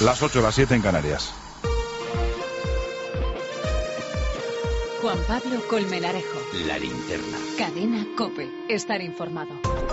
Las 8, las 7 en Canarias. Juan Pablo Colmenarejo. La Linterna. Cadena COPE. Estar informado.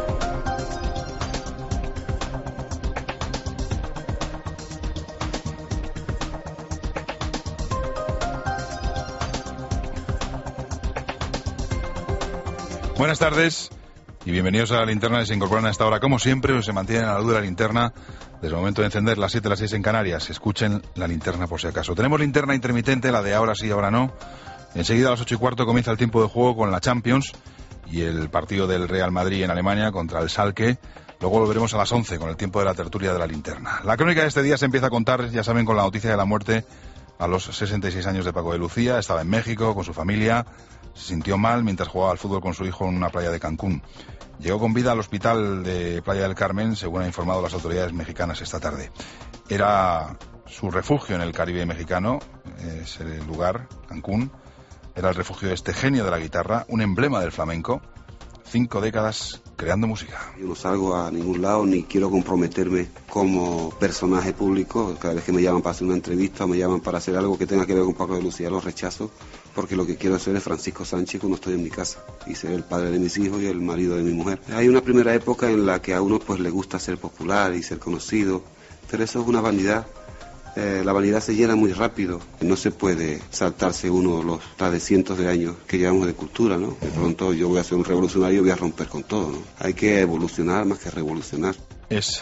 Buenas tardes y bienvenidos a La Linterna. Se incorporan a esta hora, como siempre, o se mantienen a la luz de la linterna desde el momento de encender, las 7, las 6 en Canarias. Escuchen La Linterna por si acaso. Tenemos linterna intermitente, la de ahora sí, ahora no. Enseguida a las 8:15 comienza el tiempo de juego con la Champions y el partido del Real Madrid en Alemania contra el Schalke. Luego volveremos a las 11 con el tiempo de la tertulia de La Linterna. La crónica de este día se empieza a contar, ya saben, con la noticia de la muerte a los 66 años de Paco de Lucía. Estaba en México con su familia. Se sintió mal mientras jugaba al fútbol con su hijo en una playa de Cancún. Llegó con vida al hospital de Playa del Carmen, según han informado las autoridades mexicanas esta tarde. Era su refugio en el Caribe mexicano, es el lugar, Cancún. Era el refugio de este genio de la guitarra, un emblema del flamenco. 5 décadas creando música. Yo no salgo a ningún lado ni quiero comprometerme como personaje público. Cada vez que me llaman para hacer una entrevista o me llaman para hacer algo que tenga que ver con Paco de Lucía, lo rechazo, porque lo que quiero ser es Francisco Sánchez cuando estoy en mi casa y ser el padre de mis hijos y el marido de mi mujer. Hay una primera época en la que a uno pues le gusta ser popular y ser conocido, pero eso es una vanidad. La vanidad se llena muy rápido. No se puede saltarse uno los de cientos de años que llevamos de cultura, ¿no? De pronto yo voy a ser un revolucionario y voy a romper con todo, ¿no? Hay que evolucionar más que revolucionar. Es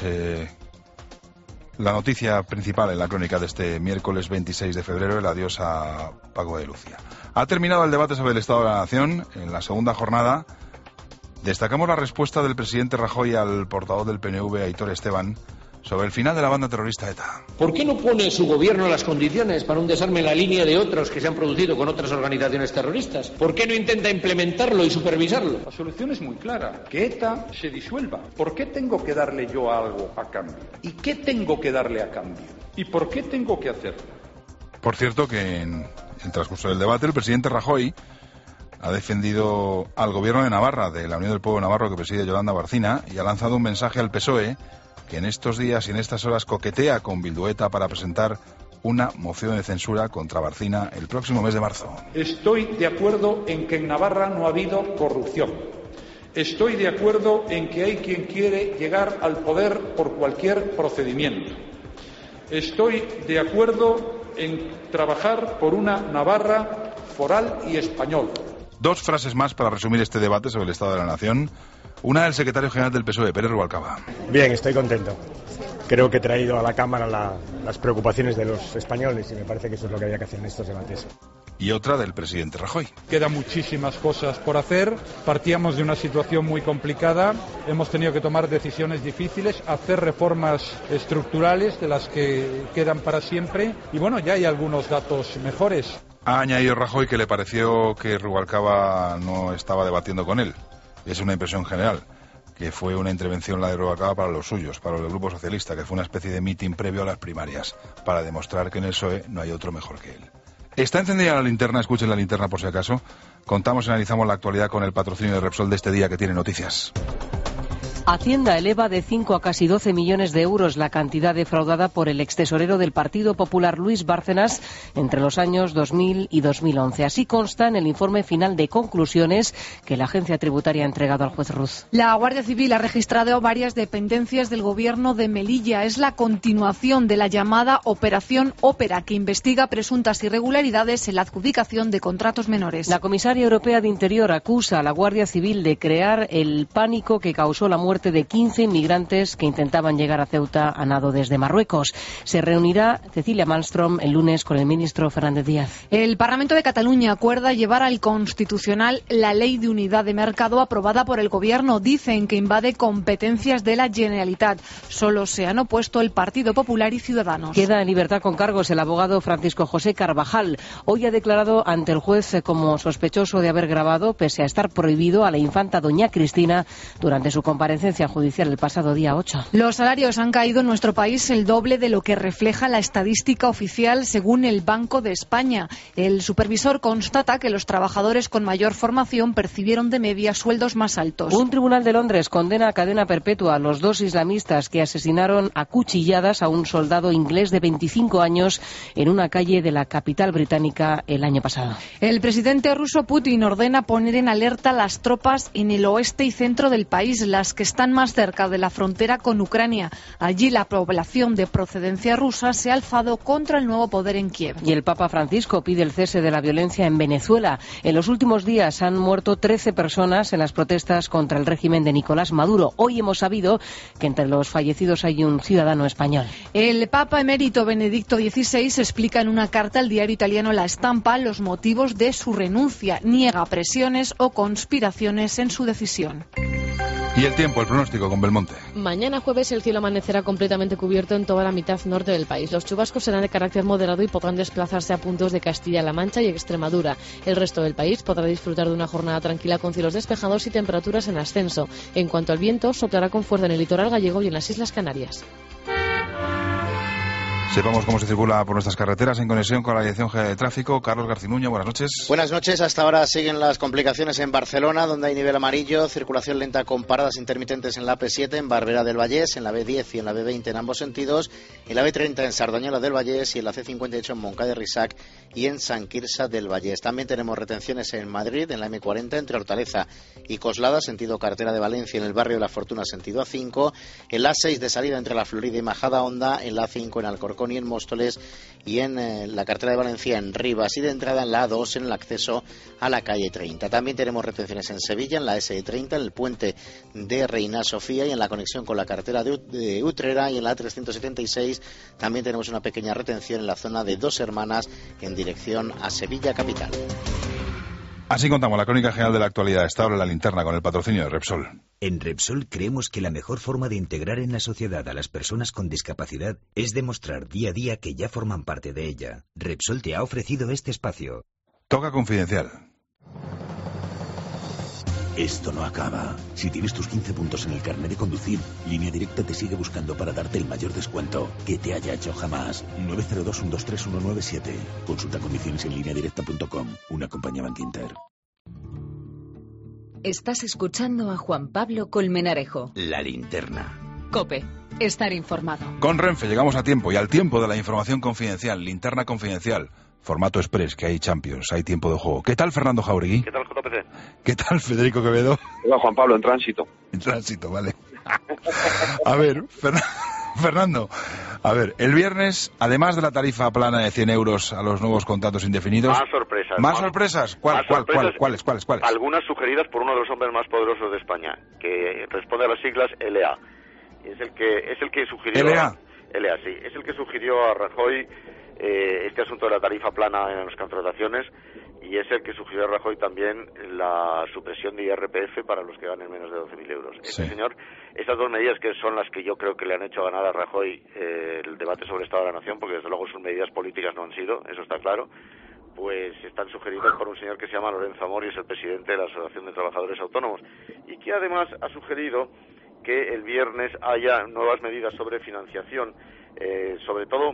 la noticia principal en la crónica de este miércoles 26 de febrero, el adiós a Paco de Lucía. Ha terminado el debate sobre el Estado de la Nación. En la segunda jornada destacamos la respuesta del presidente Rajoy al portavoz del PNV, Aitor Esteban, sobre el final de la banda terrorista ETA. ¿Por qué no pone su gobierno las condiciones para un desarme en la línea de otros que se han producido con otras organizaciones terroristas? ¿Por qué no intenta implementarlo y supervisarlo? La solución es muy clara, que ETA se disuelva. ¿Por qué tengo que darle yo algo a cambio? ¿Y qué tengo que darle a cambio? ¿Y por qué tengo que hacerlo? Por cierto que en el transcurso del debate el presidente Rajoy ha defendido al gobierno de Navarra, de la Unión del Pueblo Navarro que preside Yolanda Barcina, y ha lanzado un mensaje al PSOE que en estos días y en estas horas coquetea con Bildueta para presentar una moción de censura contra Barcina el próximo mes de marzo. Estoy de acuerdo en que en Navarra no ha habido corrupción. Estoy de acuerdo en que hay quien quiere llegar al poder por cualquier procedimiento. Estoy de acuerdo en trabajar por una Navarra foral y española. 2 frases más para resumir este debate sobre el Estado de la Nación. Una del secretario general del PSOE, Pérez Rubalcaba. Bien, estoy contento. Creo que he traído a la Cámara las preocupaciones de los españoles y me parece que eso es lo que había que hacer en estos debates. Y otra del presidente Rajoy. Quedan muchísimas cosas por hacer. Partíamos de una situación muy complicada. Hemos tenido que tomar decisiones difíciles, hacer reformas estructurales de las que quedan para siempre. Y bueno, ya hay algunos datos mejores. Ha añadido Rajoy que le pareció que Rubalcaba no estaba debatiendo con él. Es una impresión general, que fue una intervención la de Rubalcaba para los suyos, para los del Grupo Socialista, que fue una especie de mitin previo a las primarias, para demostrar que en el PSOE no hay otro mejor que él. Está encendida la linterna, escuchen la linterna por si acaso. Contamos y analizamos la actualidad con el patrocinio de Repsol de este día que tiene noticias. Hacienda eleva de 5 a casi 12 millones de euros la cantidad defraudada por el extesorero del Partido Popular Luis Bárcenas entre los años 2000 y 2011. Así consta en el informe final de conclusiones que la agencia tributaria ha entregado al juez Ruz. La Guardia Civil ha registrado varias dependencias del gobierno de Melilla. Es la continuación de la llamada Operación Ópera, que investiga presuntas irregularidades en la adjudicación de contratos menores. La comisaria europea de Interior acusa a la Guardia Civil de crear el pánico que causó la muerte de 15 inmigrantes que intentaban llegar a Ceuta a nado desde Marruecos. Se reunirá Cecilia Malmström el lunes con el ministro Fernández Díaz. El Parlamento de Cataluña acuerda llevar al Constitucional la Ley de Unidad de Mercado aprobada por el Gobierno. Dicen que invade competencias de la Generalitat. Solo se han opuesto el Partido Popular y Ciudadanos. Queda en libertad con cargos el abogado Francisco José Carvajal. Hoy ha declarado ante el juez como sospechoso de haber grabado, pese a estar prohibido, a la infanta doña Cristina durante su comparecencia comparecencia judicial el pasado día 8. Los salarios han caído en nuestro país el doble de lo que refleja la estadística oficial según el Banco de España. El supervisor constata que los trabajadores con mayor formación percibieron de media sueldos más altos. Un tribunal de Londres condena a cadena perpetua a los 2 islamistas que asesinaron a cuchilladas a un soldado inglés de 25 años en una calle de la capital británica el año pasado. El presidente ruso Putin ordena poner en alerta las tropas en el oeste y centro del país, las que están más cerca de la frontera con Ucrania. Allí la población de procedencia rusa se ha alzado contra el nuevo poder en Kiev. Y el Papa Francisco pide el cese de la violencia en Venezuela. En los últimos días han muerto 13 personas en las protestas contra el régimen de Nicolás Maduro. Hoy hemos sabido que entre los fallecidos hay un ciudadano español. El Papa emérito Benedicto XVI explica en una carta al diario italiano La Stampa los motivos de su renuncia. Niega presiones o conspiraciones en su decisión. Y el tiempo, el pronóstico con Belmonte. Mañana jueves el cielo amanecerá completamente cubierto en toda la mitad norte del país. Los chubascos serán de carácter moderado y podrán desplazarse a puntos de Castilla-La Mancha y Extremadura. El resto del país podrá disfrutar de una jornada tranquila con cielos despejados y temperaturas en ascenso. En cuanto al viento, soplará con fuerza en el litoral gallego y en las Islas Canarias. Sepamos cómo se circula por nuestras carreteras en conexión con la Dirección General de Tráfico. Carlos Garcinuño, buenas noches. Buenas noches. Hasta ahora siguen las complicaciones en Barcelona, donde hay nivel amarillo, circulación lenta con paradas intermitentes en la AP7, en Barberà del Vallès, en la B10 y en la B20 en ambos sentidos, en la B30 en Sardañola del Vallès y en la C58 en Montcada de Rissac y en Sant Quirze del Vallès. También tenemos retenciones en Madrid, en la M40, entre Hortaleza y Coslada, sentido carretera de Valencia, en el barrio de La Fortuna, sentido A5, en la A6 de salida entre la Florida y Majadahonda, en la A5 en Alcorcón y en Móstoles, y en la carretera de Valencia en Rivas, y de entrada en la A2 en el acceso a la calle 30. También tenemos retenciones en Sevilla, en la S30, en el puente de Reina Sofía y en la conexión con la carretera de Utrera, y en la A376 también tenemos una pequeña retención en la zona de Dos Hermanas en dirección a Sevilla capital. Así contamos la crónica general de la actualidad. Está ahora la linterna con el patrocinio de Repsol. En Repsol creemos que la mejor forma de integrar en la sociedad a las personas con discapacidad es demostrar día a día que ya forman parte de ella. Repsol te ha ofrecido este espacio. Toca confidencial. Esto no acaba. Si tienes tus 15 puntos en el carnet de conducir, Línea Directa te sigue buscando para darte el mayor descuento que te haya hecho jamás. 902-123-197. Consulta condiciones en lineadirecta.com. Una compañía Bankinter. Estás escuchando a Juan Pablo Colmenarejo. La linterna. COPE. Estar informado. Con Renfe llegamos a tiempo y al tiempo de la información confidencial. Linterna confidencial. Formato express, que hay Champions, hay tiempo de juego. ¿Qué tal Fernando Jauregui? ¿Qué tal JPC? ¿Qué tal Federico Quevedo? Hola Juan Pablo, en tránsito. En tránsito, vale. A ver, Fernando, a ver, el viernes, además de la tarifa plana de 100 euros a los nuevos contratos indefinidos... Más sorpresas. ¿Más sorpresas? ¿Cuáles? Algunas sugeridas por uno de los hombres más poderosos de España, que responde a las siglas LA. Es el que sugirió... ¿LA? LA, sí. Es el que sugirió a Rajoy este asunto de la tarifa plana en las contrataciones, y es el que sugirió a Rajoy también la supresión de IRPF para los que ganen menos de 12.000 euros. Sí. Este señor, estas dos medidas que son las que yo creo que le han hecho ganar a Rajoy el debate sobre el Estado de la Nación, porque desde luego sus medidas políticas no han sido, eso está claro, pues están sugeridas por un señor que se llama Lorenzo Amor y es el presidente de la Asociación de Trabajadores Autónomos, y que además ha sugerido que el viernes haya nuevas medidas sobre financiación, sobre todo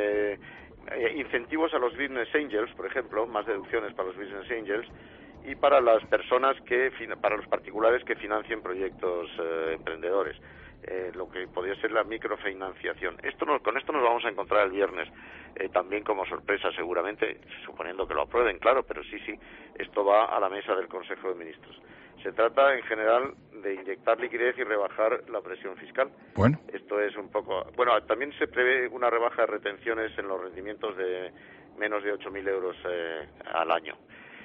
incentivos a los business angels, por ejemplo, más deducciones para los business angels y para las personas para los particulares que financien proyectos emprendedores, lo que podría ser la microfinanciación. Con esto nos vamos a encontrar el viernes, también como sorpresa seguramente, suponiendo que lo aprueben, claro, pero sí, esto va a la mesa del Consejo de Ministros. Se trata, en general, de inyectar liquidez y rebajar la presión fiscal. Bueno. Esto es un poco... Bueno, también se prevé una rebaja de retenciones en los rendimientos de menos de 8.000 euros al año.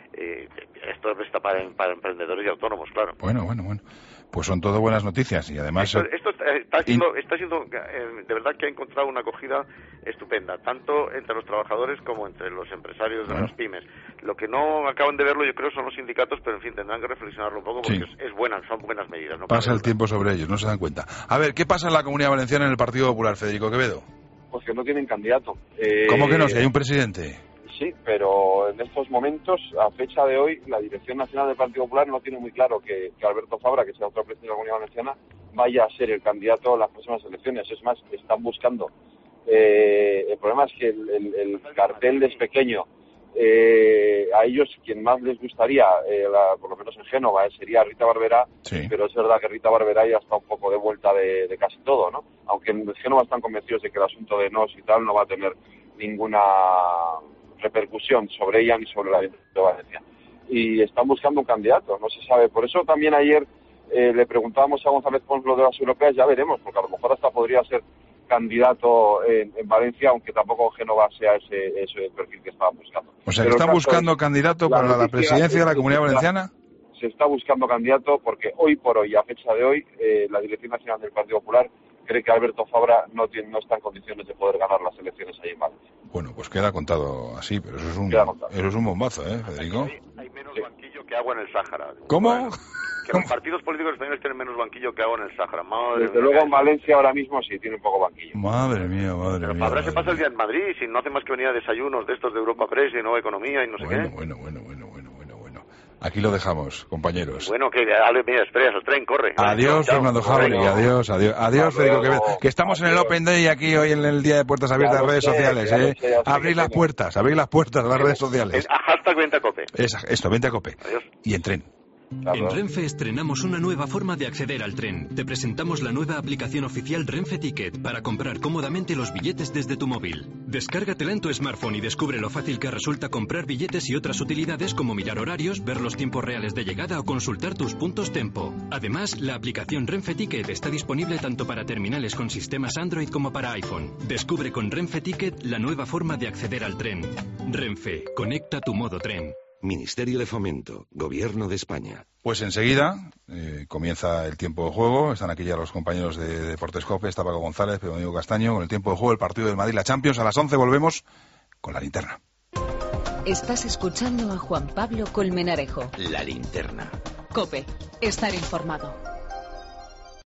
Esto está para emprendedores y autónomos, claro. Bueno. Pues son todo buenas noticias y además... Esto está siendo de verdad que ha encontrado una acogida estupenda, tanto entre los trabajadores como entre los empresarios de las pymes. Lo que no acaban de verlo, yo creo, son los sindicatos, pero en fin, tendrán que reflexionarlo un poco porque son buenas medidas. Pasa el tiempo sobre ellos, no se dan cuenta. A ver, ¿qué pasa en la Comunidad Valenciana en el Partido Popular, Federico Quevedo? Pues que no tienen candidato. ¿Cómo que no? Si hay un presidente. Sí, pero en estos momentos, a fecha de hoy, la Dirección Nacional del Partido Popular no tiene muy claro que Alberto Fabra, que sea otro presidente de la Comunidad Valenciana, vaya a ser el candidato a las próximas elecciones. Es más, están buscando. El problema es que el cartel es pequeño. A ellos quien más les gustaría, por lo menos en Génova, sería Rita Barberá, sí. Pero es verdad que Rita Barberá ya está un poco de vuelta de casi todo, ¿no? Aunque en Génova están convencidos de que el asunto de Nos y tal no va a tener ninguna repercusión sobre ella ni sobre la de Valencia. Y están buscando un candidato, no se sabe. Por eso también ayer le preguntábamos a González Pons lo de las europeas, ya veremos, porque a lo mejor hasta podría ser candidato en Valencia, aunque tampoco Génova sea ese perfil que estaban buscando. O sea, que están buscando candidato para la presidencia de la Comunidad Valenciana. Se está buscando candidato porque hoy por hoy, a fecha de hoy, la Dirección Nacional del Partido Popular cree que Alberto Fabra no está en condiciones de poder ganar las elecciones ahí en Valencia. Bueno, pues queda contado así, pero eso es un bombazo, Federico. Hay menos banquillo que agua en el Sáhara. ¿Cómo? Que los partidos políticos españoles tienen menos banquillo que agua en el Sáhara. Desde luego en Valencia ahora mismo sí tiene un poco banquillo. Madre mía. Pero Fabra se pasa el día en Madrid, si no hace más que venir a desayunos de estos de Europa Press y Nueva Economía y no sé qué. Bueno. Aquí lo dejamos, compañeros. Bueno, que mira, espera, el tren corre. Adiós, Fernando Jauregui, adiós, Federico Quevedo. Que estamos en el Open Day aquí hoy en el Día de Puertas Abiertas de las redes sociales, Abrir las puertas a las redes sociales. Hashtag Ventacope. Esto, Ventacope. Adiós. Y en tren. En Renfe estrenamos una nueva forma de acceder al tren. Te presentamos la nueva aplicación oficial Renfe Ticket para comprar cómodamente los billetes desde tu móvil. Descárgatela en tu smartphone y descubre lo fácil que resulta comprar billetes y otras utilidades como mirar horarios, ver los tiempos reales de llegada o consultar tus puntos Tempo. Además, la aplicación Renfe Ticket está disponible tanto para terminales con sistemas Android como para iPhone. Descubre con Renfe Ticket la nueva forma de acceder al tren. Renfe, conecta tu modo tren. Ministerio de Fomento, Gobierno de España. Pues enseguida comienza el tiempo de juego. Están aquí ya los compañeros de Deportes Cope. Está Paco González, Pedro Domingo Castaño. Con el tiempo de juego, el partido del Madrid, la Champions. A las 11 volvemos con la linterna. Estás escuchando a Juan Pablo Colmenarejo. La linterna. Cope, estar informado.